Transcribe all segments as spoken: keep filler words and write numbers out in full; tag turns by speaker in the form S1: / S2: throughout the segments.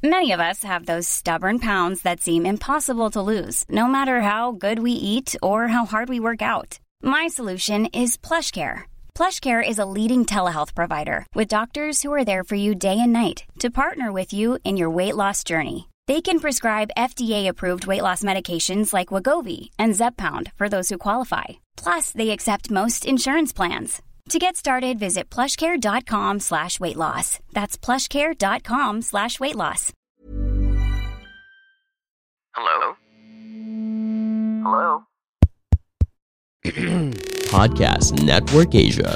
S1: Many of us have those stubborn pounds that seem impossible to lose, no matter how good we eat or how hard we work out. My solution is PlushCare. PlushCare is a leading telehealth provider with doctors who are there for you day and night to partner with you in your weight loss journey. They can prescribe F D A-approved weight loss medications like Wegovy and Zepbound for those who qualify. Plus, they accept most insurance plans. To get started, visit plushcare.com slash weight loss. That's plushcare.com slash weight loss.
S2: Hello? Hello?
S3: Podcast Network Asia.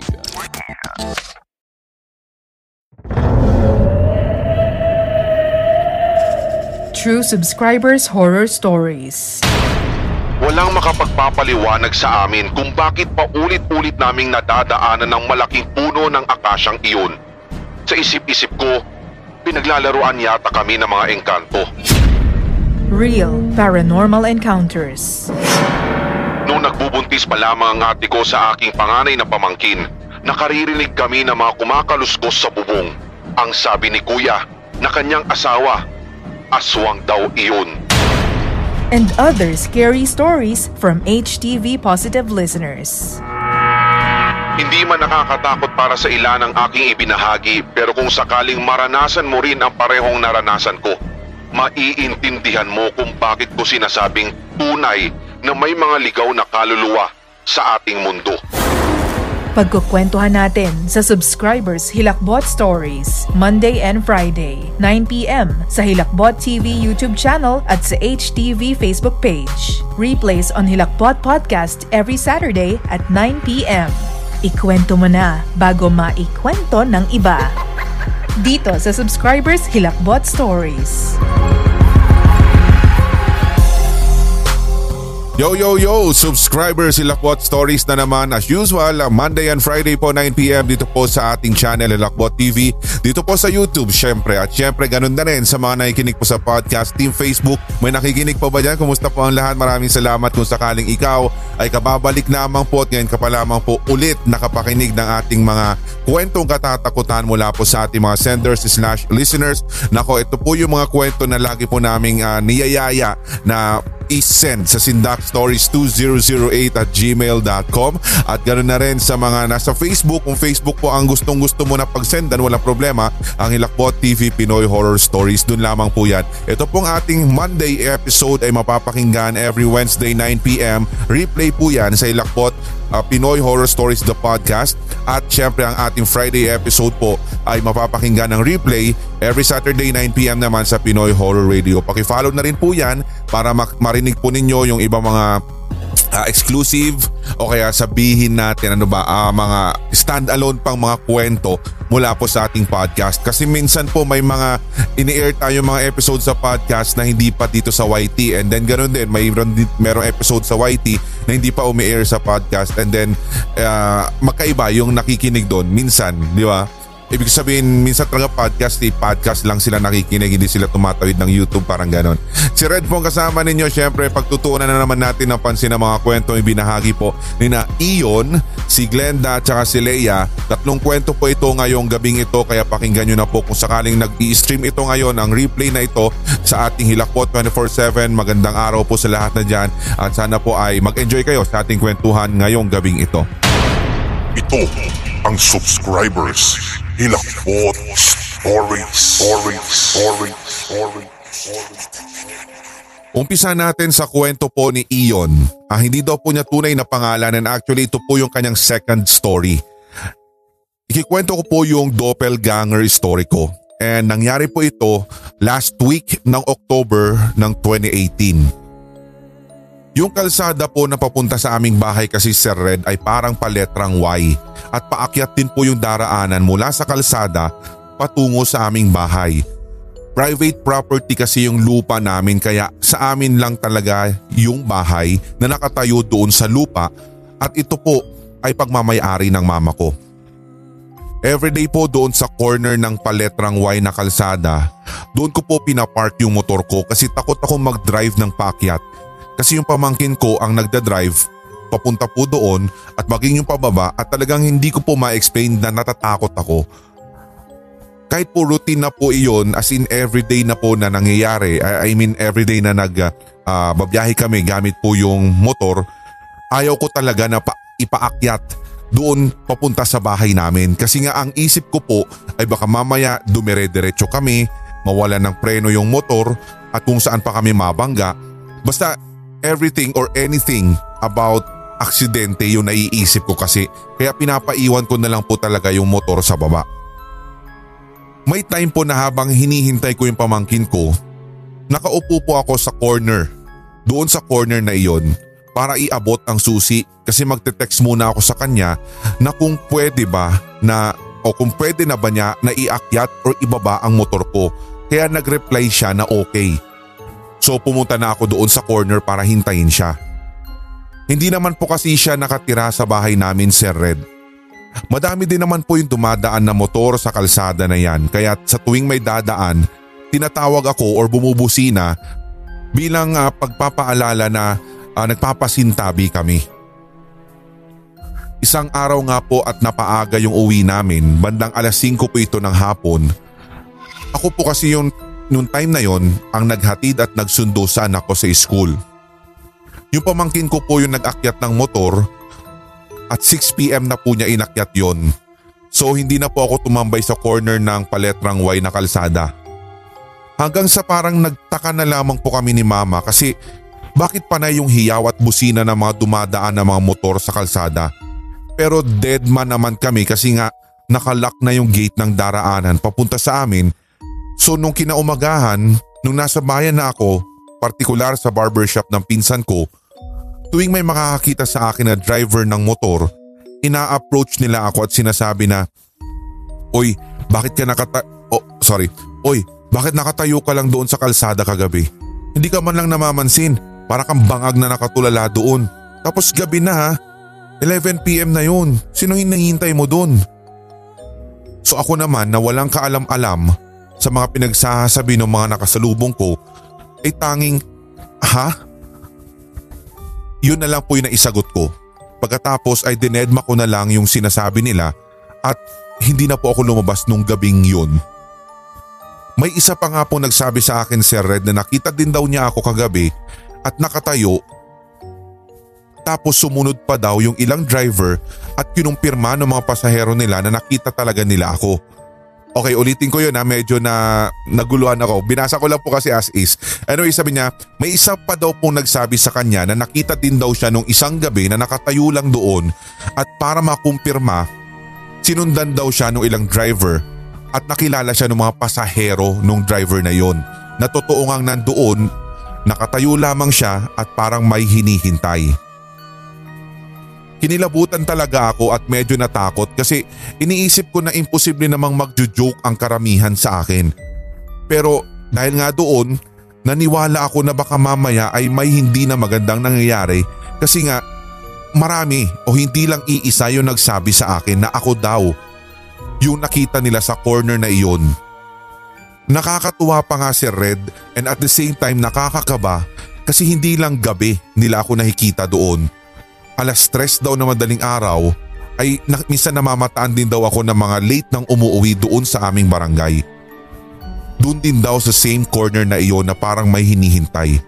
S4: True Subscribers Horror Stories.
S5: Walang makapagpapaliwanag sa amin kung bakit paulit-ulit naming nadadaanan ng malaking puno ng akasyang iyon. Sa isip-isip ko, pinaglalaroan yata kami ng mga engkanto.
S4: Real Paranormal Encounters.
S5: Nung nagbubuntis pa lamang ang ate ko sa aking panganay na pamangkin, nakaririnig kami ng mga kumakaluskos sa bubong. Ang sabi ni Kuya na kanyang asawa, aswang daw iyon.
S4: And other scary stories from H T V Positive listeners.
S5: Hindi man nakakatakot para sa ilan ang aking ibinahagi, pero kung sakaling maranasan mo rin ang parehong naranasan ko, maiintindihan mo kung bakit ko sinasabing tunay na may mga ligaw na kaluluwa sa ating mundo.
S4: Pagkukwentuhan natin sa Subscribers Hilakbot Stories, Monday and Friday, nine p.m. sa Hilakbot T V YouTube channel at sa H T V Facebook page. Replays on Hilakbot Podcast every Saturday at nine p.m. Ikwento mo na bago maikwento ng iba. Dito sa Subscribers Hilakbot Stories.
S6: Yo, yo, yo! Subscribers, Hilakbot Stories na naman as usual, Monday and Friday po nine p.m. dito po sa ating channel Hilakbot T V. Dito po sa YouTube syempre, at syempre ganun na rin sa mga nakikinig po sa podcast team Facebook. May nakikinig po ba dyan? Kumusta po ang lahat? Maraming salamat kung sakaling ikaw ay kababalik lamang po at ngayon ka pa lamang po ulit nakapakinig ng ating mga kwentong katatakutan mula po sa ating mga senders slash listeners. Nako, ito po yung mga kwento na lagi po naming uh, niyayaya na i-send sa sindak stories two thousand eight at gmail dot com at ganoon na rin sa mga nasa Facebook. Kung Facebook po ang gustong gusto mo na pagsendan, walang problema, ang Hilakbot T V Pinoy Horror Stories, dun lamang po yan. Ito pong ating Monday episode ay mapapakinggan every Wednesday nine p.m. Replay po yan sa Hilakbot uh, Pinoy Horror Stories the podcast, at syempre ang ating Friday episode po ay mapapakinggan ng replay every Saturday nine p.m. naman sa Pinoy Horror Radio. Paki-follow na rin po yan para marinig po ninyo yung ibang mga uh, exclusive o kaya sabihin natin ano ba uh, mga stand-alone pang mga kwento mula po sa ating podcast. Kasi minsan po may mga ini-air tayo mga episode sa podcast na hindi pa dito sa Y T, and then ganoon din mayroon merong episode sa Y T na hindi pa umi-air sa podcast, and then uh, magkaiba yung nakikinig doon minsan, di ba? Ibig sabihin, minsan talaga podcast, eh, podcast lang sila nakikinig, hindi sila tumatawid ng YouTube, parang ganon. Si Red po kasama ninyo, syempre pagtutuunan na naman natin ng pansin ng mga kwento yung binahagi po ni na Ion, si Glenda at saka si Leia. Tatlong kwento po ito ngayong gabing ito, kaya pakinggan nyo na po kung sakaling nag-i-stream ito ngayon, ang replay na ito sa ating Hilakbot twenty-four seven. Magandang araw po sa lahat na dyan at sana po ay mag-enjoy kayo sa ating kwentuhan ngayong gabing ito.
S7: Ito ang Subscribers Hilakbot Stories. Stories. Stories. Stories. Stories.
S6: Umpisa natin sa kwento po ni Ion. Ah, hindi daw po niya tunay na pangalan, and actually ito po yung kanyang second story. Ikikwento ko po yung doppelganger story ko. And nangyari po ito last week ng October ng twenty eighteen. Yung kalsada po na papunta sa aming bahay kasi Sir Red ay parang paletrang Y, at paakyat din po yung daraanan mula sa kalsada patungo sa aming bahay. Private property kasi yung lupa namin, kaya sa amin lang talaga yung bahay na nakatayo doon sa lupa, at ito po ay pagmamayari ng mama ko. Everyday po doon sa corner ng paletrang Y na kalsada, doon ko po pinapark yung motor ko kasi takot ako mag-drive ng paakyat. Kasi yung pamangkin ko ang nagda-drive papunta po doon at maging yung pababa, at talagang hindi ko po ma-explain na natatakot ako. kahit po routine na po iyon, as in everyday na po na nangyayari, I, I mean everyday na nag uh, babiyahe kami gamit po yung motor, ayaw ko talaga na pa, ipaakyat doon papunta sa bahay namin. Kasi nga ang isip ko po ay baka mamaya dumire-diretso kami, mawala ng preno yung motor at kung saan pa kami mabangga. Basta everything or anything about aksidente yung naiisip ko kasi, kaya pinapaiwan ko na lang po talaga yung motor sa baba. May time po na habang hinihintay ko yung pamangkin ko, nakaupo po ako sa corner, doon sa corner na iyon para iabot ang susi kasi magte-text muna ako sa kanya na kung pwede ba na o kung pwede na ba niya na iakyat o ibaba ang motor ko. Kaya nag-reply siya na okay. So pumunta na ako doon sa corner para hintayin siya. Hindi naman po kasi siya nakatira sa bahay namin, Sir Red. Madami din naman po yung dumadaan na motor sa kalsada na yan, kaya sa tuwing may dadaan, tinatawag ako or bumubusina bilang uh, pagpapaalala na uh, nagpapasintabi kami. Isang araw nga po at napaaga yung uwi namin, bandang alas singko po ito ng hapon. Ako po kasi yung noong time na yon ang naghatid at nagsundo sa anak ko sa school. Yung pamangkin ko po yung nag-akyat ng motor at six p.m. na po niya inakyat yon. So hindi na po ako tumambay sa corner ng paletrang Y na kalsada. Hanggang sa parang nagtaka na lamang po kami ni Mama kasi bakit panay yung hiyaw at busina ng mga dumadaan na mga motor sa kalsada. Pero dead man naman kami kasi nga nakalock na yung gate ng daraanan papunta sa amin. So nung kinaumagahan, nung nasa bayan na ako, partikular sa barbershop ng pinsan ko, tuwing may makakakita sa akin na driver ng motor, ina-approach nila ako at sinasabi na, "Oy, bakit ka nakata... Oh, sorry. Oy, bakit nakatayo ka lang doon sa kalsada kagabi? Hindi ka man lang namamansin, para kang bangag na nakatulala doon. Tapos gabi na ha, eleven p.m. na yun. Sino hinahintay mo doon?" So ako naman na walang kaalam-alam sa mga pinagsasabi ng mga nakasalubong ko, ay tanging, "Ha?" Yun na lang po yung naisagot ko. Pagkatapos ay dinedma ko na lang yung sinasabi nila at hindi na po ako lumabas nung gabing yun. May isa pa nga po nagsabi sa akin, Sir Red, na nakita din daw niya ako kagabi at nakatayo. Tapos sumunod pa daw yung ilang driver at kinumpirma ng mga pasahero nila na nakita talaga nila ako. Okay, ulitin ko yun ha, medyo na naguluhan ako. Binasa ko lang po kasi as is. Anyway, sabi niya, may isa pa daw pong nagsabi sa kanya na nakita din daw siya nung isang gabi na nakatayo lang doon at para makumpirma, sinundan daw siya nung ilang driver at nakilala siya ng mga pasahero nung driver na yon. Na totoo ngang nandoon, nakatayo lamang siya at parang may hinihintay. Kinilabutan talaga ako at medyo natakot kasi iniisip ko na imposible namang magjo-joke ang karamihan sa akin. Pero dahil nga doon, naniwala ako na baka mamaya ay may hindi na magandang nangyayari kasi nga marami o hindi lang iisa yung nagsabi sa akin na ako daw yung nakita nila sa corner na iyon. Nakakatuwa pa nga, Sir Red, and at the same time nakakakaba kasi hindi lang gabi nila ako nakikita doon. Alas tres daw na madaling araw ay minsan namamataan din daw ako ng mga late nang umuwi doon sa aming barangay. Doon din daw sa same corner na iyon na parang may hinihintay.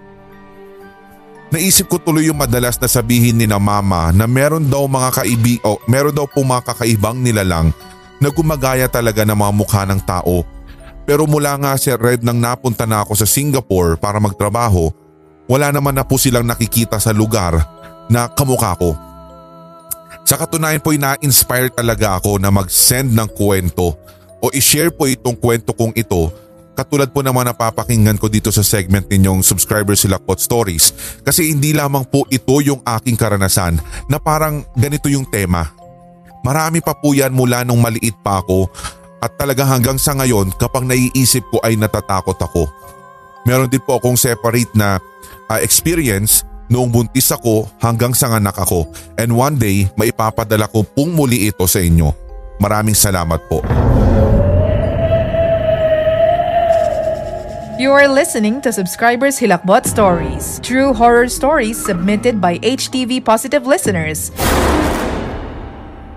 S6: Naisip ko tuloy yung madalas na sabihin ni na Mama na meron daw mga kaibig o meron daw pong mga kakaibang nilalang na gumagaya talaga ng mga mukha ng tao. Pero mula nga, Sir Red, nang napunta na ako sa Singapore para magtrabaho, wala naman na po silang nakikita sa lugar na kamukha ko. Sa katunayan po ay na-inspire talaga ako na mag-send ng kwento o i-share po itong kwento kong ito katulad po naman napapakinggan ko dito sa segment ninyong Subscribers Hilakbot Stories kasi hindi lamang po ito yung aking karanasan na parang ganito yung tema. Marami pa po yan mula nung maliit pa ako at talaga hanggang sa ngayon kapag naiisip ko ay natatakot ako. Meron din po akong separate na uh, experience noong buntis ako hanggang sa nganak ako and one day maipapadala ko pong muli ito sa inyo. Maraming salamat po.
S4: You are listening to Subscribers Hilakbot Stories, true horror stories submitted by H T V Positive listeners.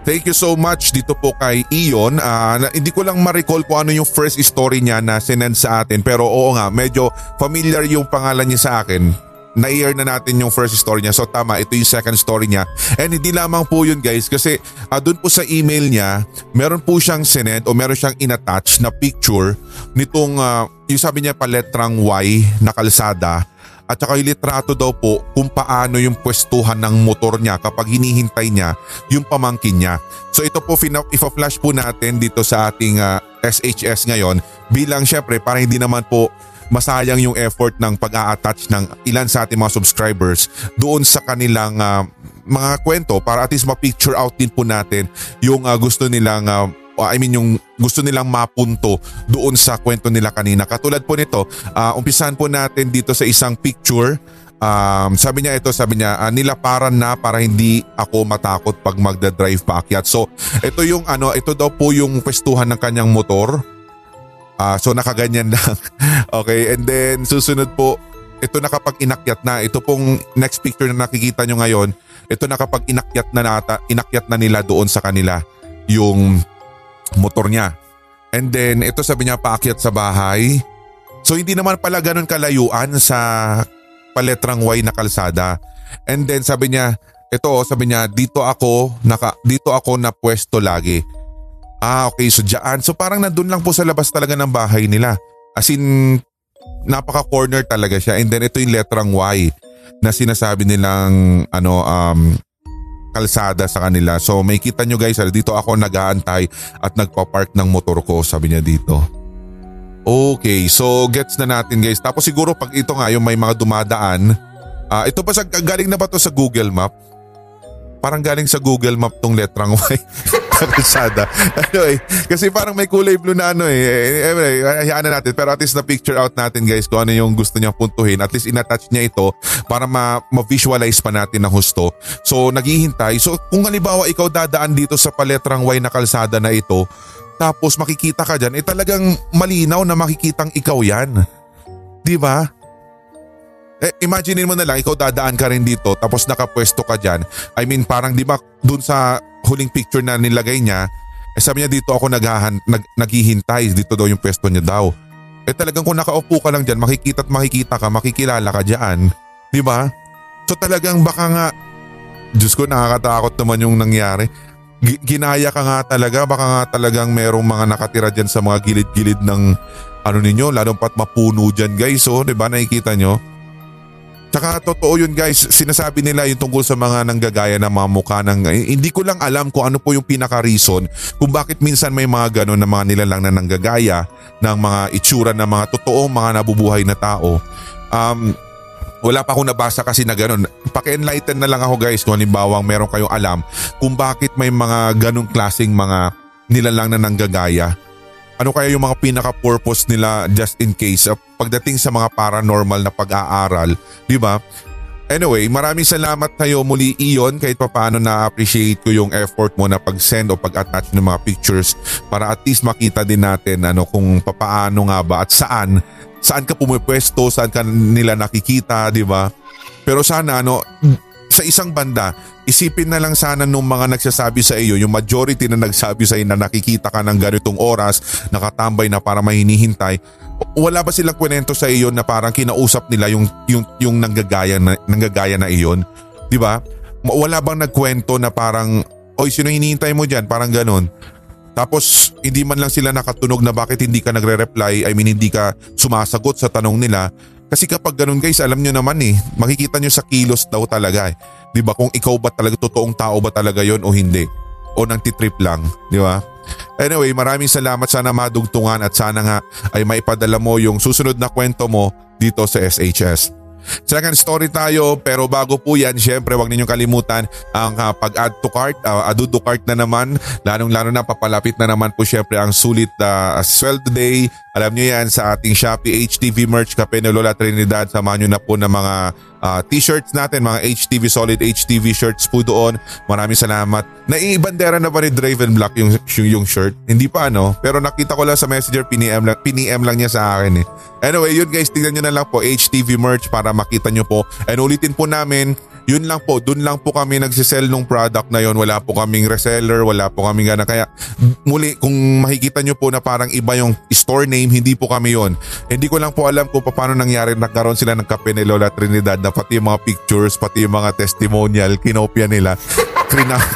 S6: Thank you so much dito po kay Ion. Uh, na, hindi ko lang ma-recall kung ano yung first story niya na sinend sa atin. Pero oo nga, medyo familiar yung pangalan niya sa akin. Na-hear na natin yung first story niya. So tama, ito yung second story niya. And hindi lamang po yun guys kasi uh, dun po sa email niya, meron po siyang sinend o meron siyang inattach na picture nitong, uh, yung sabi niya pa letrang Y na kalsada. At saka yung litrato daw po kung paano yung pwestuhan ng motor niya kapag hinihintay niya yung pamangkin niya. So ito po, ipa-flash po natin dito sa ating uh, S H S ngayon bilang syempre para hindi naman po masayang yung effort ng pag-a-attach ng ilan sa ating mga subscribers doon sa kanilang uh, mga kwento para at least ma-picture out din po natin yung uh, gusto nilang uh, I mean yung gusto nilang mapunto doon sa kwento nila kanina. Katulad po nito, uh, umpisahan po natin dito sa isang picture. Um, sabi niya ito, sabi niya, uh, nilaparan na para hindi ako matakot pag magda-drive paakyat. So ito yung ano, ito daw po yung pwestuhan ng kanyang motor. Uh, so nakaganyan lang. Okay, and then susunod po, ito na kapag inakyat na, ito pong next picture na nakikita nyo ngayon, ito na kapag inakyat na nata, inakyat na nila doon sa kanila yung motor niya. And then ito sabi niya paakyat sa bahay. So hindi naman pala ganun kalayuan sa paletrang Y na kalsada. And then sabi niya, ito sabi niya dito ako naka dito ako na pwesto lagi. Ah okay, so diyan. So parang nandun lang po sa labas talaga ng bahay nila. As in napaka-corner talaga siya. And then ito yung letrang Y na sinasabi nilang ano um kalsada sa kanila. So may kita nyo guys, dito ako nag-aantay at nagpa-park ng motor ko, sabi niya dito. Okay, so gets na natin guys. Tapos siguro pag ito nga yung may mga dumadaan, uh, ito pa sa, galing na ba to sa Google Map? Parang galing sa Google Map tong letrang Y. Kalsada. Anyway, kasi parang may kulay blue na ano eh. Anyway, hayaan na natin. Pero at least na-picture out natin guys kung ano yung gusto niyang puntuhin. At least inattach niya ito para ma- ma-visualize pa natin ng husto. So naghihintay. So kung halimbawa ikaw dadaan dito sa paletrang Y na kalsada na ito, tapos makikita ka dyan, eh talagang malinaw na makikitang ikaw yan. Di ba? Eh, imaginein mo na lang, ikaw dadaan ka rin dito tapos nakapwesto ka dyan. I mean parang di ba dun sa huling picture na nilagay niya, eh sabi niya dito ako naghahan, nag, naghihintay, dito daw yung pwesto niya daw. Eh talagang kung nakaupo ka lang dyan, makikita at makikita ka, makikilala ka dyan. Di ba? So talagang baka nga, Diyos ko nakakatakot naman yung nangyari. G- ginaya ka nga talaga, baka nga talagang merong mga nakatira dyan sa mga gilid-gilid ng ano ninyo, lalo pat mapuno dyan guys, oh, di ba nakikita nyo? Tsaka totoo yun guys, sinasabi nila yung tungkol sa mga nanggagaya na mga mukha ng, eh, hindi ko lang alam kung ano po yung pinaka-reason kung bakit minsan may mga gano'n na mga nilalang na nanggagaya ng mga itsura ng mga totoong mga nabubuhay na tao. Um, wala pa akong nabasa kasi na gano'n. Paki-enlighten na lang ako guys kung halimbawa meron kayong alam kung bakit may mga gano'ng klaseng mga nilalang na nanggagaya. Ano kaya yung mga pinaka-purpose nila just in case uh, pagdating sa mga paranormal na pag-aaral, di ba? Anyway, maraming salamat tayo muli Ion kahit papaano na-appreciate ko yung effort mo na pag-send o pag-attach ng mga pictures para at least makita din natin ano kung papaano nga ba at saan, saan ka pumipwesto, saan ka nila nakikita, di ba? Pero sana ano, sa isang banda, isipin na lang sana nung mga nagsasabi sa iyo, yung majority na nagsabi sa iyo na nakikita ka ng ganitong oras, nakatambay na para mahinihintay, wala ba silang kwento sa iyo na parang kinausap nila yung yung yung nanggagaya na nanggagaya na iyon, 'di ba? Wala bang nagkwento na parang, "Oy, sino hinihintay mo diyan?" Parang ganoon. Tapos hindi man lang sila nakatunog na bakit hindi ka nagre-reply, I mean hindi ka sumasagot sa tanong nila. Kasi kapag ganun guys, alam nyo naman eh, makikita nyo sa kilos daw talaga eh. Di ba kung ikaw ba talaga, totoong tao ba talaga yon o hindi? O nang titrip lang, di ba? Anyway, maraming salamat, sana madugtungan at sana nga ay maipadala mo yung susunod na kwento mo dito sa S H S. Second story tayo, pero bago po yan, syempre wag ninyong kalimutan ang uh, pag-add to cart, uh, add to cart na naman, lalong-lalo na papalapit na naman po syempre ang sulit uh, sweldo day. Alam nyo yan sa ating Shopee H T V merch, Kape ni Lola Trinidad, samahan nyo na po ng mga uh, t-shirts natin, mga H T V solid H T V shirts po doon. Maraming salamat. Naiibandera na ba ni Draven Black yung, yung, yung shirt? Hindi pa ano, pero nakita ko lang sa messenger, P-M lang, P-M lang niya sa akin eh. Anyway, yun guys, tignan nyo na lang po H T V merch para makita nyo po. And ulitin po namin, Yun lang po, dun lang po kami nagsisell nung product na yon. Wala po kaming reseller, wala po kaming gana. Kaya muli, kung makikita nyo po na parang iba yung store name, hindi po kami yon. Hindi ko lang po alam kung paano nangyari. Nagkaroon sila ng kape ni Lola Trinidad na pati yung mga pictures, pati yung mga testimonial, kinopya nila. Krinap.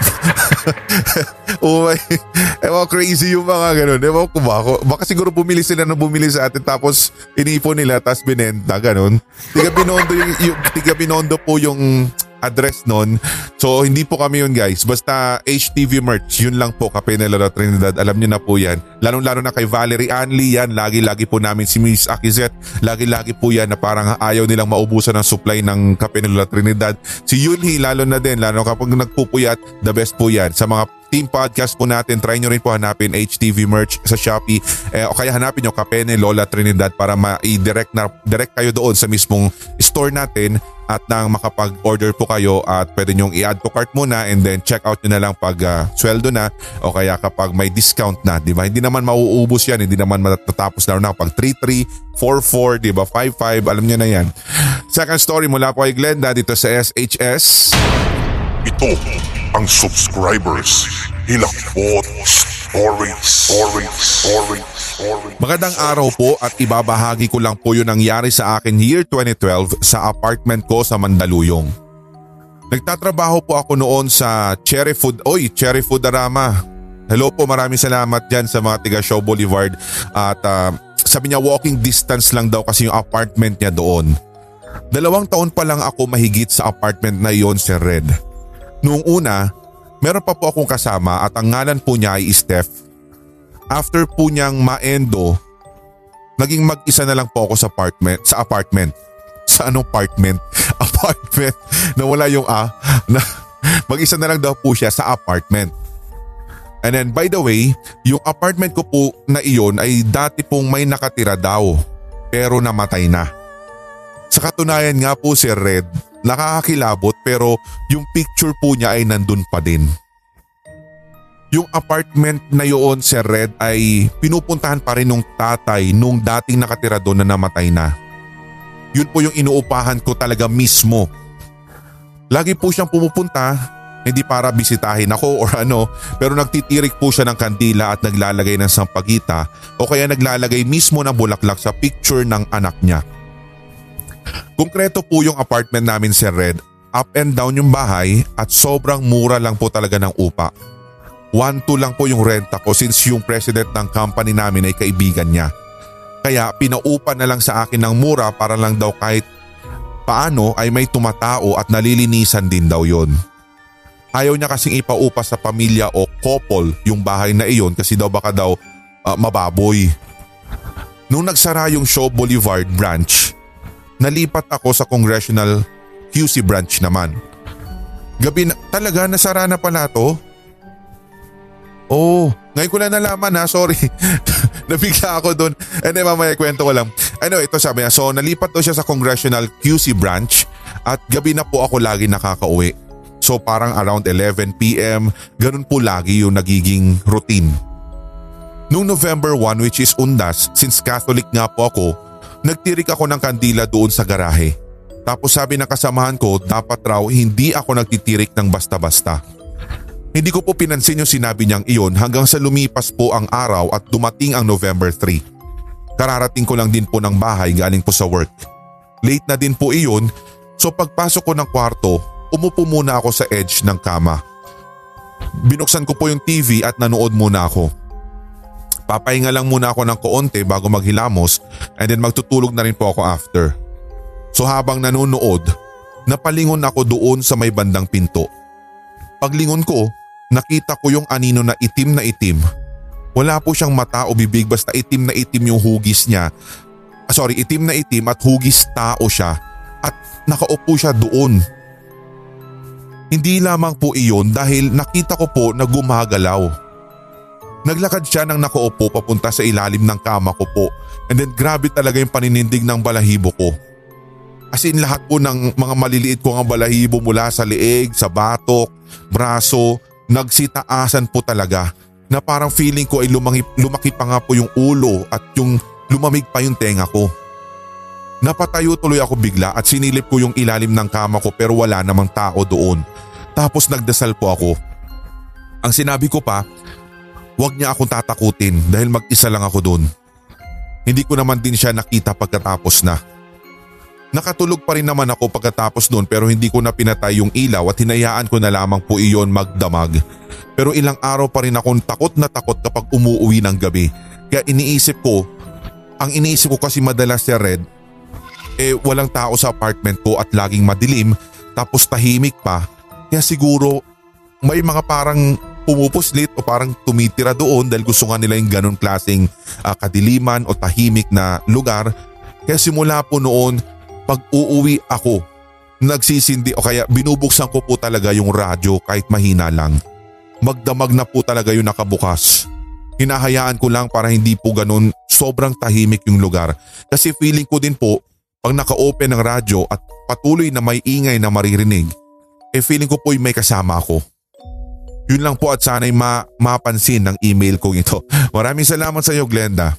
S6: Oh my, ewan, crazy yung mga ganun. Ewan ko ba ako. Baka siguro bumili sila na bumili sa atin tapos inipon nila tapos binenta, ganun. Tiga Binondo, yung, yung, tiga Binondo po yung address nun. So hindi po kami yun guys. Basta H T V merch, yun lang po, Kape ni Lola Trinidad. Alam nyo na po yan. Lalong-lalo na kay Valerie Anli yan. Lagi-lagi po namin si Miss Akizet. Lagi-lagi po yan na parang ayaw nilang maubusan ng supply ng Kape ni Lola Trinidad. Si Yunhi lalo na din. Lalo kapag nagpupuyat, the best po yan. Sa mga team podcast po natin, try nyo rin po hanapin H T V merch sa Shopee. Eh, o kaya hanapin nyo Kape ni Lola Trinidad para ma-direct na, direct kayo doon sa mismong store natin at nang makapag-order po kayo at pwede nyong i-add to cart muna and then check out nyo na lang pag uh, sweldo na o kaya kapag may discount na, di ba? Hindi naman mauubos yan, hindi naman matatapos na na pag three three, four four, di ba? five five, alam nyo na yan. Second story mula po kay Glenda dito sa S H S.
S7: Ito ang subscribers Hilakbot Stories. Stories. Stories. Stories.
S6: Magandang araw po at ibabahagi ko lang po yung nangyari sa akin year twenty twelve sa apartment ko sa Mandaluyong. Nagtatrabaho po ako noon sa Cherry Food, oy Cherry Foodarama. Hello po, maraming salamat dyan sa mga tiga Shaw Boulevard at uh, sabi niya walking distance lang daw kasi yung apartment niya doon. Dalawang taon pa lang ako mahigit sa apartment na iyon, Sir Red. Noong una, meron pa po akong kasama at ang ngalan po niya ay Steph. After po niyang ma-endo, naging mag-isa na lang po ako sa apartment. Sa apartment. Sa anong apartment? Apartment. Nawala yung A. Na, mag-isa na lang daw po siya sa apartment. And then by the way, yung apartment ko po na iyon ay dati pong may nakatira daw. Pero namatay na. Sa katunayan nga po, Sir Red, nakakakilabot pero yung picture po niya ay nandun pa din. Yung apartment na yun, Sir Red, ay pinupuntahan pa rin nung tatay nung dating nakatira doon na namatay na. Yun po yung inuupahan ko talaga mismo. Lagi po siyang pumupunta, hindi para bisitahin ako or ano, pero nagtitirik po siya ng kandila at naglalagay ng sampagita o kaya naglalagay mismo ng bulaklak sa picture ng anak niya. Konkreto po yung apartment namin, Sir Red. Up and down yung bahay at sobrang mura lang po talaga ng upa. one two lang po yung renta ko since yung president ng company namin ay kaibigan niya. Kaya pinaupa na lang sa akin ng mura para lang daw kahit paano ay may tumatao at nalilinisan din daw yon. Ayaw niya kasing ipaupa sa pamilya o couple yung bahay na iyon kasi daw baka daw uh, mababoy. Nung nagsara yung Shaw Boulevard branch, nalipat ako sa Congressional Q C branch naman. Gabi na, talaga nasara na pala to? Oh, ngayon ko lang nalaman ha, sorry. Nabigla ako doon. And then mamaya kwento ko lang. Ano, ito sabi niya, so nalipat to siya sa Congressional Q C branch at gabi na po ako lagi nakakauwi. So parang around eleven p.m, ganun po lagi yung nagiging routine. Noong November first, which is undas, since Catholic nga po ako, nagtirik ako ng kandila doon sa garahe. Tapos sabi ng kasamahan ko, dapat raw hindi ako nagtitirik ng basta-basta. Hindi ko po pinansin yung sinabi niyang iyon hanggang sa lumipas po ang araw at dumating ang November third. Kararating ko lang din po ng bahay galing po sa work. Late na din po iyon, so pagpasok ko ng kwarto, umupo muna ako sa edge ng kama. Binuksan ko po yung T V at nanood muna ako. Papahinga lang muna ako ng koonte bago maghilamos and then magtutulog na rin po ako after. So habang nanonood, napalingon ako doon sa may bandang pinto. Paglingon ko, nakita ko yung anino na itim na itim. Wala po siyang mata o bibig, basta itim na itim yung hugis niya. Ah, sorry, itim na itim at hugis tao siya at nakaupo siya doon. Hindi lamang po iyon dahil nakita ko po na gumagalaw. Naglakad siya nang nakaupo papunta sa ilalim ng kama ko po and then grabe talaga yung paninindig ng balahibo ko. As in lahat po ng mga maliliit ko ang balahibo mula sa leeg, sa batok, braso, nagsitaasan po talaga na parang feeling ko ay lumaki, lumaki pa nga po yung ulo at yung lumamig pa yung tenga ko. Napatayo tuloy ako bigla at sinilip ko yung ilalim ng kama ko pero wala namang tao doon. Tapos nagdasal po ako. Ang sinabi ko pa, huwag niya akong tatakutin dahil mag-isa lang ako doon. Hindi ko naman din siya nakita pagkatapos na. Nakatulog pa rin naman ako pagkatapos noon pero hindi ko na pinatay yung ilaw at hinayaan ko na lamang po iyon magdamag. Pero ilang araw pa rin akong takot na takot kapag umuuwi ng gabi. Kaya iniisip ko, ang iniisip ko kasi madalas si Red, eh walang tao sa apartment ko at laging madilim tapos tahimik pa. Kaya siguro may mga parang pumupuslit o parang tumitira doon dahil gusto nga nila yung ganun klaseng uh, kadiliman o tahimik na lugar. Kaya simula po noon, pag uuwi ako, nagsisindi o kaya binubuksan ko po talaga yung radyo kahit mahina lang. Magdamag na po talaga yung nakabukas. Hinahayaan ko lang para hindi po ganun sobrang tahimik yung lugar. Kasi feeling ko din po, pag naka-open ng radyo at patuloy na may ingay na maririnig, eh feeling ko po may kasama ako. Yun lang po at sana'y ma mapansin ng email kong ito. Maraming salamat sa iyo, Glenda.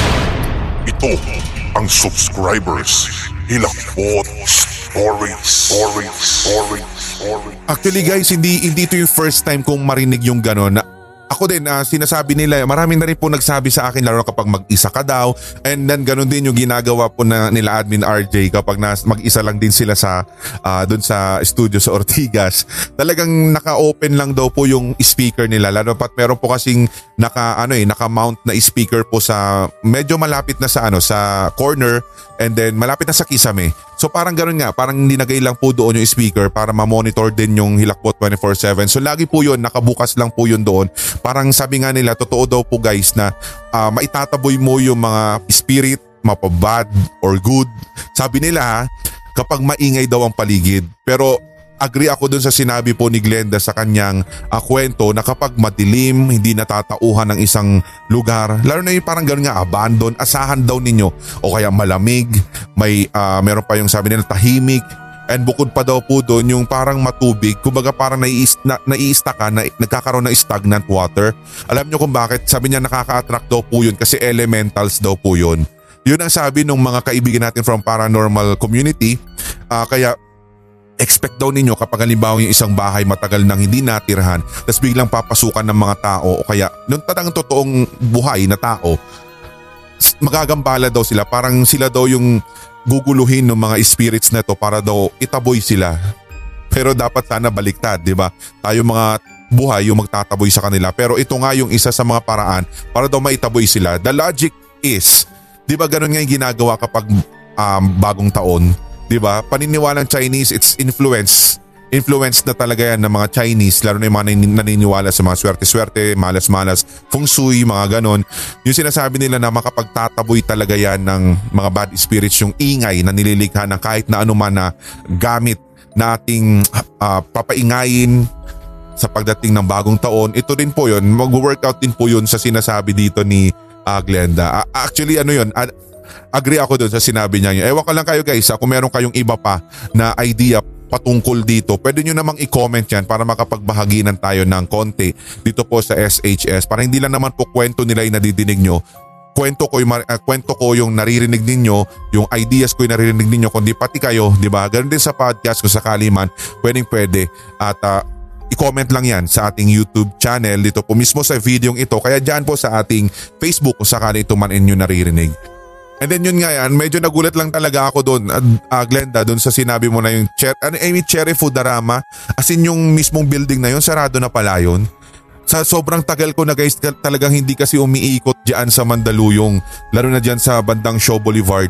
S7: Ito ang subscribers Hilakbot Stories. Stories. Stories. Stories.
S6: Actually guys, hindi, hindi ito yung first time kong marinig yung gano'n. Ako din, uh, sinasabi nila, maraming na rin po nagsabi sa akin lalo na kapag mag-isa ka daw, and then ganun din yung ginagawa po na nila Admin R J kapag nas, mag-isa lang din sila sa uh, dun sa studio sa Ortigas. Talagang naka-open lang daw po yung speaker nila, lalo pat meron po kasing naka ano eh naka-mount na speaker po sa medyo malapit na sa ano sa corner and then malapit na sa kisame. So parang gano'n nga, parang ninagay lang po doon yung speaker para ma-monitor din yung Hilakbot twenty-four seven. So lagi po yun, nakabukas lang po yun doon. Parang sabi nga nila, totoo daw po guys na uh, maitataboy mo yung mga spirit, mapabad or good. Sabi nila ha, kapag maingay daw ang paligid. Pero agree ako dun sa sinabi po ni Glenda sa kanyang uh, kwento na kapag madilim, hindi natatauhan ng isang lugar, lalo na yung parang gano'n nga, abandon, asahan daw ninyo o kaya malamig, may uh, meron pa yung sabi nila tahimik, and bukod pa daw po doon yung parang matubig, kumbaga parang naiista na, naiista ka, na, nagkakaroon ng stagnant water. Alam nyo kung bakit? Sabi niya nakaka-attract daw po yun kasi elementals daw po yun. Yun ang sabi ng mga kaibigan natin from paranormal community, uh, kaya expect daw ninyo kapag halimbawa yung isang bahay matagal nang hindi natirhan tapos biglang papasukan ng mga tao o kaya nung tatang totoong buhay na tao, magagambala daw sila, parang sila daw yung guguluhin ng mga spirits na to para daw itaboy sila. Pero dapat sana baliktad, di ba? Tayo mga buhay yung magtataboy sa kanila, pero ito nga yung isa sa mga paraan para daw maitaboy sila. The logic is, di ba ganun nga yung ginagawa kapag um, bagong taon? Diba? Paniniwalang Chinese, it's influence. Influence na talaga yan ng mga Chinese, lalo na yung mga naniniwala sa mga swerte-swerte, malas-malas, feng shui, mga ganon. Yung sinasabi nila na makapagtataboy talaga yan ng mga bad spirits, yung ingay na nililikha ng kahit na anuman na gamit na ating uh, papaingayin sa pagdating ng bagong taon. Ito din po yun, mag-workout din po yun sa sinasabi dito ni uh, Glenda. Uh, actually ano yun, uh, agree ako doon sa sinabi niya. Ewan ka lang kayo guys, kung meron kayong iba pa na idea patungkol dito, pwede nyo namang i-comment yan para makapagbahaginan tayo ng konti dito po sa S H S. Para hindi lang naman po kwento nila yung nadidinig nyo. Kwento ko yung, uh, kwento ko yung naririnig ninyo, yung ideas ko yung naririnig ninyo, kundi pati kayo, di ba? Ganun din sa podcast kung sakali man, pwedeng pwede. At uh, i-comment lang yan sa ating YouTube channel dito po mismo sa videong ito. Kaya dyan po sa ating Facebook kung sakali ito man inyo naririnig. And then yun nga yan, medyo nagulat lang talaga ako doon, uh, Glenda, doon sa sinabi mo na yung cher- ano, eh, Cherry Foodarama. As in yung mismong building na yun, sarado na pala yun. Sa sobrang tagal ko na guys, talagang hindi kasi umiikot dyan sa Mandaluyong, lalo na dyan sa bandang Shaw Boulevard.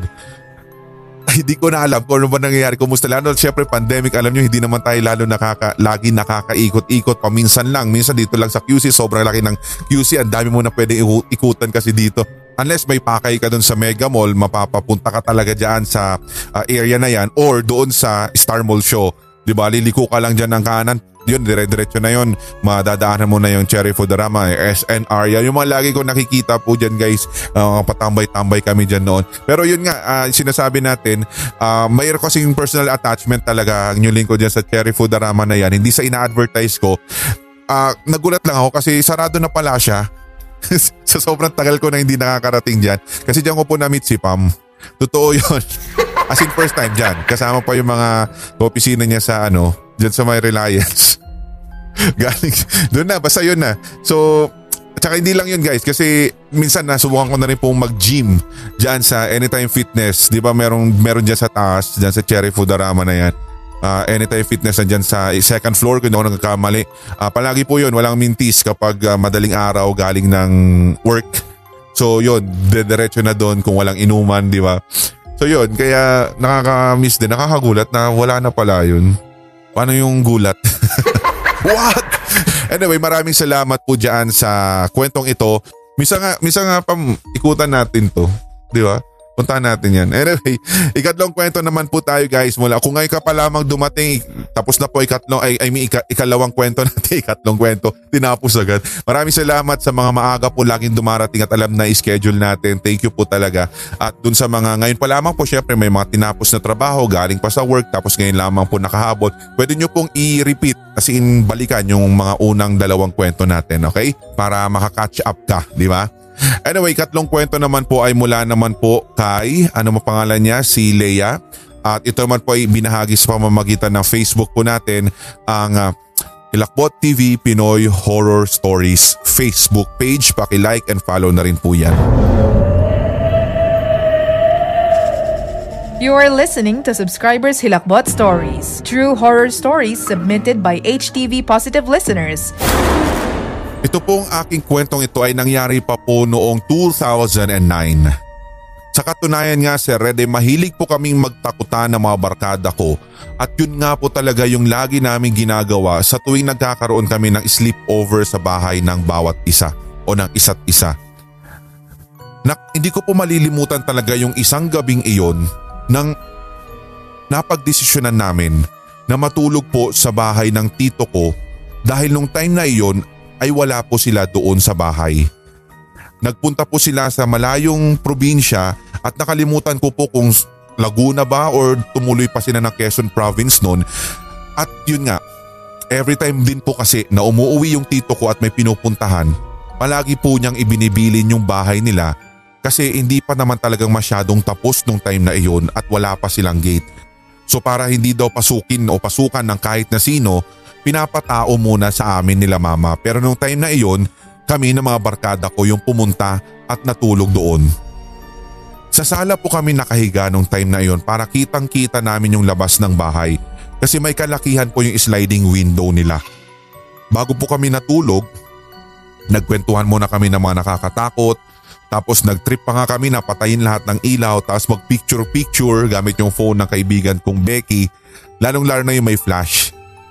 S6: Ay, hindi ko na alam kung ano ba nangyayari, kumusta lalo. Siyempre pandemic, alam nyo, hindi naman tayo lalo nakaka, lagi nakakaikot-ikot, paminsan lang. Minsan dito lang sa Q C, sobrang laki ng Q C, ang dami mo na pwede ikutan kasi dito. Unless may pakay ka doon sa Mega Mall, mapapapunta ka talaga dyan sa uh, area na yan or doon sa Star Mall Show. Diba, liliko ka lang dyan ng kanan, yun, dire-diretso na yun. Madadaanan mo na yung Cherry Foodarama, S N R. Yan yung mga lagi ko nakikita po dyan guys. Uh, patambay-tambay kami dyan noon. Pero yun nga, uh, sinasabi natin, uh, mayroon kasing personal attachment talaga ang new link ko dyan sa Cherry Foodarama na yan. Hindi sa ina-advertise ko. Uh, nagulat lang ako kasi sarado na pala siya. Sa sobrang tagal ko na hindi nakakarating dyan. Kasi dyan ko po na-meet si Pam. Totoo yun. As in first time dyan. Kasama pa yung mga opisina niya sa ano, dyan sa may Reliance. Galing, doon na, basta yun na. So, tsaka hindi lang yun guys, kasi minsan nasubukan ko na rin pong mag-gym dyan sa Anytime Fitness. Di ba merong, meron dyan sa taas, dyan sa Cherry Foodarama na yan. Uh, Anytime Fitness nandyan sa second floor kung hindi ako nagkakamali. Uh, palagi po yun, walang mintis kapag uh, madaling araw galing ng work. So yun, dediretso na doon kung walang inuman, di ba? So yun, kaya nakaka-miss din, nakakagulat na wala na pala yun. Paano yung gulat? What? Anyway, maraming salamat po dyan sa kwentong ito. Misa nga, misa nga pam ikutan natin to, di ba? Puntahan natin yan. Anyway, ikatlong kwento naman po tayo guys mula. Kung ngayon ka pa lamang dumating, tapos na po ikatlong, ay, I mean, ika, ikalawang kwento natin, ikatlong kwento, tinapos agad. Maraming salamat sa mga maaga po laging dumarating at alam na i-schedule natin. Thank you po talaga. At dun sa mga ngayon pa lamang po, syempre may mga tinapos na trabaho, galing pa sa work, tapos ngayon lamang po nakahabol. Pwede nyo pong i-repeat, as in balikan yung mga unang dalawang kwento natin, okay? Para makaka-catch up ka, di ba? Anyway, katlong kwento naman po ay mula naman po kay, ano mo pangalan niya, si Leia. At ito naman po ay binahagi sa pamamagitan ng Facebook po natin, ang uh, Hilakbot T V Pinoy Horror Stories Facebook page. Paki-like and follow na rin po yan.
S4: You are listening to Subscribers Hilakbot Stories, true horror stories submitted by H T V Positive listeners.
S6: Ito pong aking kwentong ito ay nangyari pa po noong two thousand nine. Sa katunayan nga Sir Red, eh, mahilig po kaming magtakutan ng mga barkada ko at yun nga po talaga yung lagi namin ginagawa sa tuwing nagkakaroon kami ng sleepover sa bahay ng bawat isa o ng isa't isa. Na, hindi ko po malilimutan talaga yung isang gabing iyon nang napagdesisyonan namin na matulog po sa bahay ng tito ko dahil nung time na iyon ay wala po sila doon sa bahay. Nagpunta po sila sa malayong probinsya at nakalimutan ko po kung Laguna ba or tumuloy pa sila ng Quezon Province noon. At yun nga, every time din po kasi na umuwi yung tito ko at may pinupuntahan, palagi po niyang ibinibilin yung bahay nila kasi hindi pa naman talagang masyadong tapos nung time na iyon at wala pa silang gate. So para hindi daw pasukin o pasukan ng kahit na sino, pinapatao muna sa amin nila mama, pero nung time na iyon, kami ng mga barkada ko yung pumunta at natulog doon. Sa sala po kami nakahiga nung time na iyon para kitang kita namin yung labas ng bahay kasi may kalakihan po yung sliding window nila. Bago po kami natulog, nagkwentuhan muna kami ng mga nakakatakot, tapos nagtrip pa nga kami na patayin lahat ng ilaw tapos mag picture picture gamit yung phone ng kaibigan kong Becky, lalong lalo na yung may flash.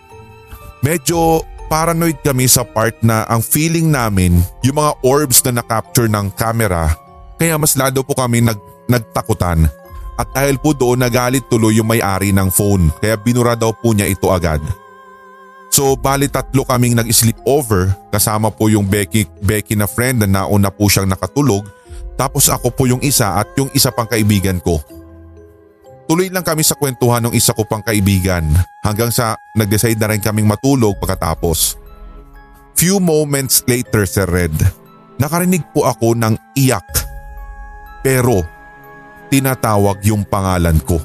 S6: Medyo paranoid kami sa part na ang feeling namin yung mga orbs na na-capture ng camera kaya mas lalo po kami nag, nagtakutan at dahil po doon nagalit tuloy yung may-ari ng phone kaya binura daw po niya ito agad. So bali tatlo kaming nag-sleep over kasama po yung Becky, Becky na friend na nauna po siyang nakatulog tapos ako po yung isa at yung isa pang kaibigan ko. Tuloy lang kami sa kwentuhan ng isa ko pang kaibigan hanggang sa nag-decide na rin kaming matulog pagkatapos. Few moments later Sir Red, nakarinig po ako ng iyak pero tinatawag yung pangalan ko.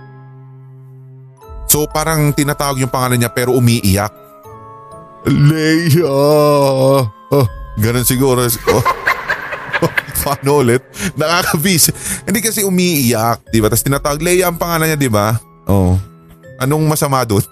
S6: So parang tinatawag yung pangalan niya pero umiiyak. Leia! Oh, ganun siguro. Oh. Paano ulit? Nakakabis. Hindi kasi umiiyak, di ba? Tapos tinatawag, Leia ang pangalan niya, di ba? Oh. Anong masama doon?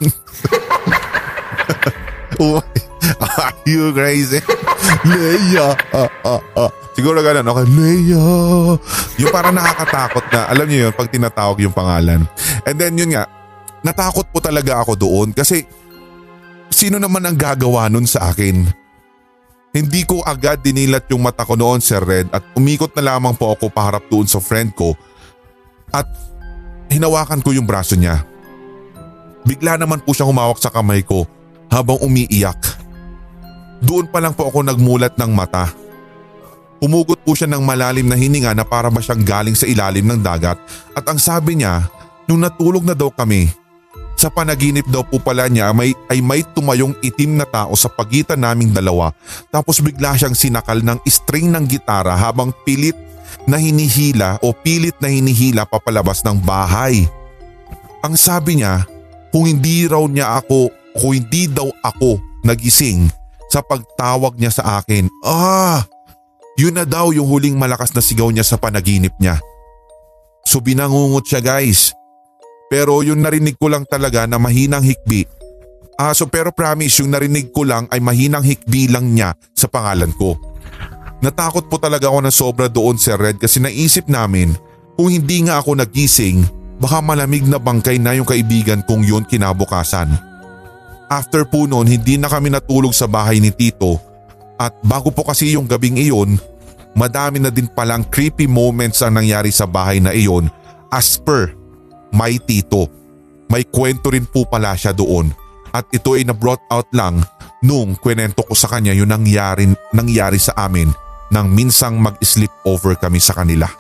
S6: Oh, are you crazy? Leia! Ah, ah, ah. Siguro ganun, okay, Leia! Yung parang nakakatakot na, alam niyo yun, pag tinatawag yung pangalan. And then yun nga, natakot po talaga ako doon kasi sino naman ang gagawa nun sa akin? Hindi ko agad dinilat yung mata ko noon Sir Red at umikot na lamang po ako paharap doon sa friend ko at hinawakan ko yung braso niya. Bigla naman po siyang humawak sa kamay ko habang umiiyak. Doon pa lang po ako nagmulat ng mata. Humugot po siya ng malalim na hininga na para ba siyang galing sa ilalim ng dagat at ang sabi niya, nung natulog na daw kami, sa panaginip daw po pala niya may, ay may tumayong itim na tao sa pagitan naming dalawa tapos bigla siyang sinakal ng string ng gitara habang pilit na hinihila o pilit na hinihila papalabas ng bahay. Ang sabi niya, kung hindi raw niya ako, kung hindi daw ako nagising sa pagtawag niya sa akin. Ah, yun na daw yung huling malakas na sigaw niya sa panaginip niya. So binangungot siya guys. Pero yung narinig ko lang talaga na mahinang hikbi. Ah, so pero promise, yung narinig ko lang ay mahinang hikbi lang niya sa pangalan ko. Natakot po talaga ako ng sobra doon, Sir Red, kasi naisip namin kung hindi nga ako nagising, baka malamig na bangkay na yung kaibigan kong yun kinabukasan. After po noon, hindi na kami natulog sa bahay ni Tito at bago po kasi yung gabing iyon, madami na din palang creepy moments ang nangyari sa bahay na iyon as per my Tito. May kwento rin po pala siya doon at ito ay na-brought out lang nung kwenento ko sa kanya yung nangyari, nangyari sa amin nang minsang mag-sleep over kami sa kanila.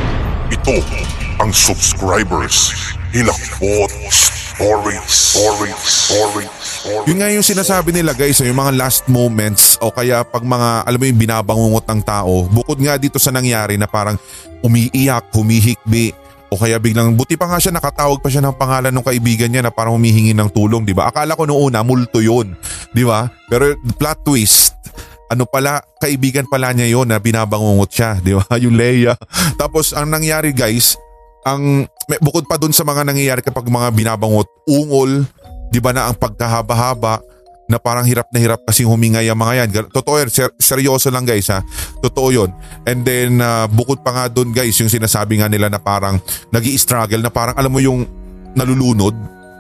S7: Ito ang subscribers Hilakbot Stories. Stories. Stories. Stories.
S6: Yun nga yung sinasabi nila guys, yung mga last moments o kaya pag mga alam mo yung binabangungot ng tao, bukod nga dito sa nangyari na parang umiiyak, humihikbi o kaya biglang buti pa nga siya nakatawag pa siya ng pangalan ng kaibigan niya na parang humihingi ng tulong, di ba? Akala ko noong una multo yun, di ba? Pero plot twist, ano pala, kaibigan pala niya yon na binabangungot siya, di ba? Yung Leia. Tapos ang nangyari guys, ang may, bukod pa dun sa mga nangyayari kapag mga binabangot, ungol, di ba na ang pagkahaba-haba na parang hirap na hirap kasing humingay ang mga yan. Totoo yan, ser- seryoso lang guys ha. Totoo yun. And then uh, bukod pa nga dun guys, yung sinasabi nga nila na parang nag-i-struggle na parang alam mo yung nalulunod.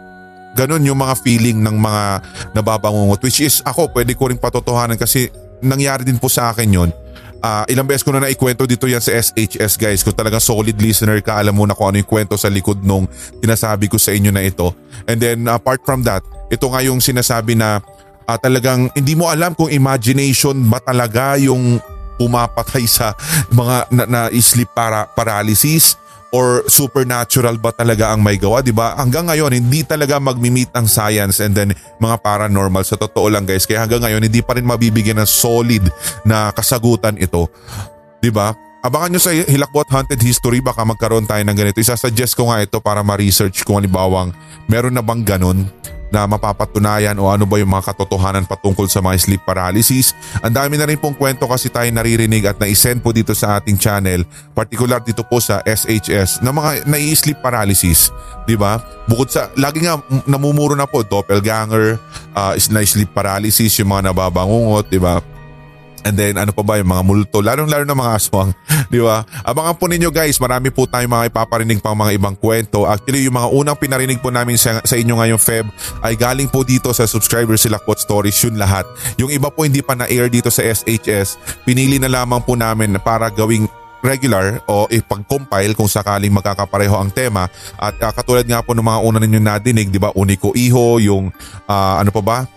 S6: Ganon yung mga feeling ng mga nababangungot, which is ako pwede ko rin patotohanan kasi nangyari din po sa akin yun. Uh, ilang beses ko na naikwento dito yan sa S H S guys. Kung talagang solid listener ka, alam mo na kung ano yung kwento sa likod nung sinasabi ko sa inyo na ito. And then apart from that, ito nga yung sinasabi na uh, talagang hindi mo alam kung imagination ba talaga yung pumapatay sa mga na, na sleep para, paralysis or supernatural ba talaga ang may gawa, di ba? Hanggang ngayon hindi talaga magmi-meet ang science and then mga paranormal sa totoo lang guys. Kaya hanggang ngayon hindi pa rin mabibigyan ng solid na kasagutan ito. Di ba? Abangan nyo sa Hilakbot Haunted History, baka magkaroon tayo ng ganito. Isasuggest ko nga ito para ma-research kung halibawang meron na bang ganun na mapapatunayan o ano ba yung mga katotohanan patungkol sa mga sleep paralysis. Ang dami na rin pong kwento kasi tayo naririnig at na-send po dito sa ating channel, particular dito po sa S H S, na mga nai-sleep paralysis, di ba? Bukod sa, lagi nga namumuro na po, doppelganger, uh, sleep paralysis, yung mga nababangungot, di ba? And then ano pa ba yung mga multo, lalong-lalo na mga aswang, di ba? Abangan po ninyo guys, marami po tayong mga ipaparinig pang mga ibang kwento. Actually yung mga unang pinarinig po namin sa, sa inyo ngayong Feb ay galing po dito sa subscribers Hilakbot Stories, yun lahat. Yung iba po hindi pa na-air dito sa S H S, pinili na lamang po namin para gawing regular o ipag-compile kung sakaling magkakapareho ang tema. At uh, katulad nga po ng mga una ninyo nadinig, di ba? Uniko Iho, yung uh, ano pa ba?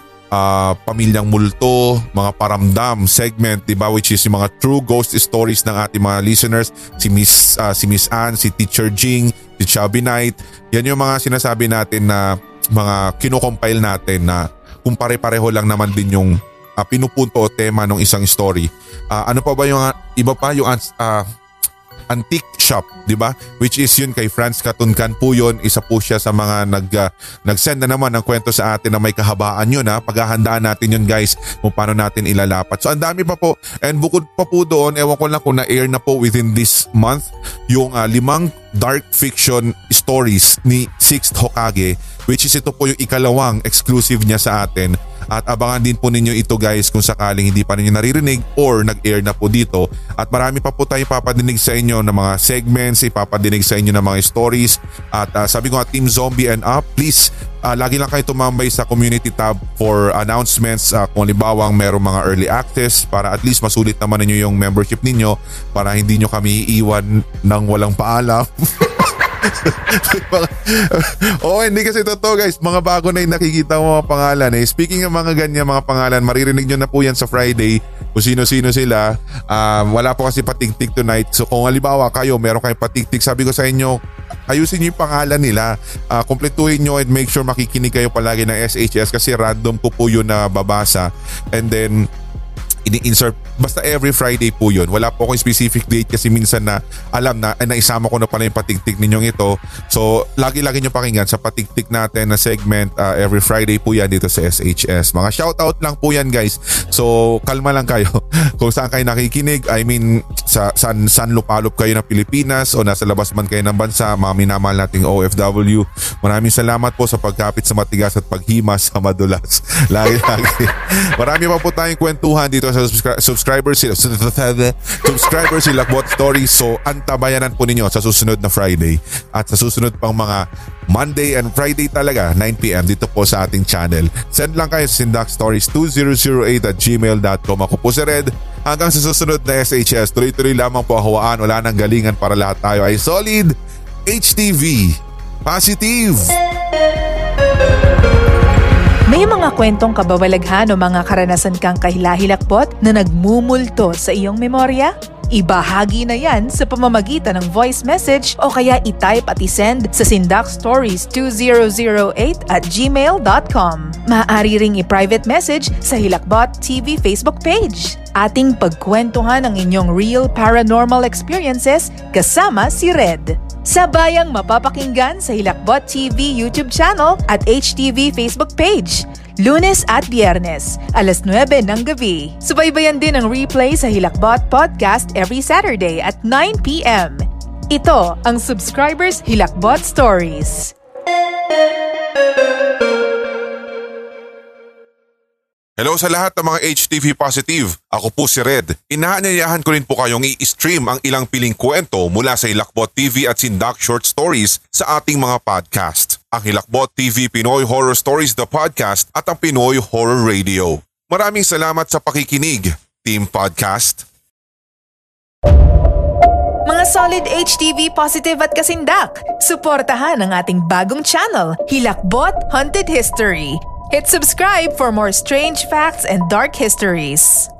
S6: Uh, Pamilyang Multo, mga paramdam segment, diba, which is yung mga true ghost stories ng ating mga listeners, si Miss uh, si Miss Ann, si Teacher Jing, si Chubby Knight. Yan yung mga sinasabi natin na mga kino-compile natin na kung pare-pareho lang naman din yung uh, pinupunto o tema ng isang story. Uh, ano pa ba yung uh, iba pa yung uh, Antique Shop, di ba? Which is yun kay Franz Katunkan po yun. Isa po siya sa mga nag, uh, nag-send na naman ng kwento sa atin na may kahabaan yun ha. Paghahandaan natin yun guys kung paano natin ilalapat. So ang dami pa po. And bukod pa po doon, ewan ko lang kung na-air na po within this month yung uh, limang dark fiction stories ni Sixth Hokage, which is ito po yung ikalawang exclusive niya sa atin. At abangan din po ninyo ito guys kung sakaling hindi pa ninyo naririnig or nag-air na po dito. At marami pa po tayo papadinig sa inyo ng mga segments, ipapadinig sa inyo ng mga stories. At uh, sabi ko nga, Team Zombie and Up, please uh, lagi lang kayo tumambay sa community tab for announcements uh, kung libawang merong mga early access para at least masulit naman ninyo yung membership ninyo para hindi nyo kami iiwan ng walang paalam. Oo, hindi kasi totoo guys, mga bago na yung nakikita mo mga pangalan eh. Speaking ng mga ganyan mga pangalan, maririnig nyo na po yan sa Friday kung sino-sino sila. um, Wala po kasi patiktik tonight. So kung halimbawa kayo, meron kayong patiktik, sabi ko sa inyo, ayusin nyo yung pangalan nila, uh, kompletuhin nyo and make sure makikinig kayo palagi ng S H S kasi random ko po yun na babasa. And then ini-insert. Basta every Friday po yun. Wala po akong specific date kasi minsan na alam na, eh, naisama ko na pala yung patiktik ninyong ito. So, lagi-lagi nyo pakinggan sa patiktik natin na segment uh, every Friday po yan dito sa S H S. Mga shoutout lang po yan guys. So, kalma lang kayo. Kung saan kayo nakikinig, I mean, sa saan, saan lupalop kayo ng Pilipinas o nasa labas man kayo ng bansa, mga minamahal nating O F W. Maraming salamat po sa pagkapit sa matigas at paghimas sa madulas. Lagi-lagi. Marami pa po tayong kwentuhan dito sa subscri- subscribers sila. Subscribers sila Lakbot Stories. So, antabayanan po ninyo sa susunod na Friday at sa susunod pang mga Monday and Friday talaga, nine p.m. dito po sa ating channel. Send lang kayo sa sindak stories two thousand eight at gmail dot com. Ako po si Red. Hanggang sa susunod na S H S, tuloy-tuloy lamang po hawaan. Wala nang galingan para lahat tayo ay solid. H T V Positive.
S4: May mga kwentong kababalaghan o mga karanasan kang kahilahilakbot na nagmumulto sa iyong memorya? Ibahagi na yan sa pamamagitan ng voice message o kaya i-type at i-send sa sindak stories two thousand eight at gmail dot com. Maaari ring i-private message sa Hilakbot T V Facebook page. Ating pagkwentuhan ang inyong real paranormal experiences kasama si Red. Sabayang mapapakinggan sa Hilakbot T V YouTube channel at H T V Facebook page. Lunes at Biyernes, alas nuwebe ng gabi. Subaybayan din ang replay sa Hilakbot Podcast every Saturday at nine p.m. Ito ang Subscribers Hilakbot Stories.
S6: Hello sa lahat ng mga H T V Positive. Ako po si Red. Inaanyayahan ko rin po kayong i-stream ang ilang piling kwento mula sa Hilakbot T V at Sindak Short Stories sa ating mga podcast. Ang Hilakbot T V Pinoy Horror Stories The Podcast at ang Pinoy Horror Radio. Maraming salamat sa pakikinig, Team Podcast.
S4: Mga solid H T V Positive at Kasindak, suportahan ang ating bagong channel, Hilakbot Haunted History. Hit subscribe for more strange facts and dark histories.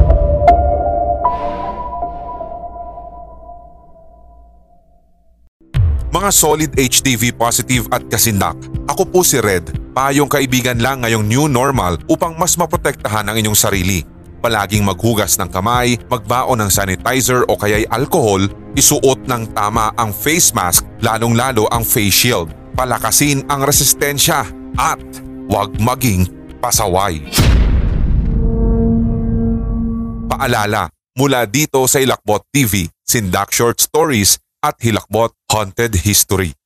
S6: Mga solid H T V Positive at Kasindak, ako po si Red, payong kaibigan lang ngayong new normal upang mas maprotektahan ang inyong sarili. Palaging maghugas ng kamay, magbaon ng sanitizer o kaya'y alcohol, isuot ng tama ang face mask, lalong-lalo ang face shield, palakasin ang resistensya at huwag maging pasaway. Paalala, mula dito sa Hilakbot T V, Sindak Short Stories at Hilakbot Haunted History.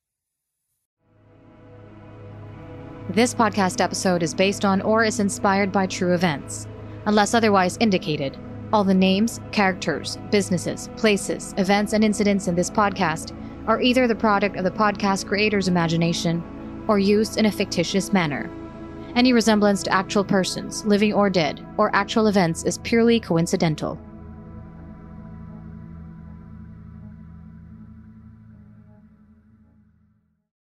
S2: This podcast episode is based on or is inspired by true events. Unless otherwise indicated, all the names, characters, businesses, places, events, and incidents in this podcast are either the product of the podcast creator's imagination or used in a fictitious manner. Any resemblance to actual persons, living or dead, or actual events is purely coincidental.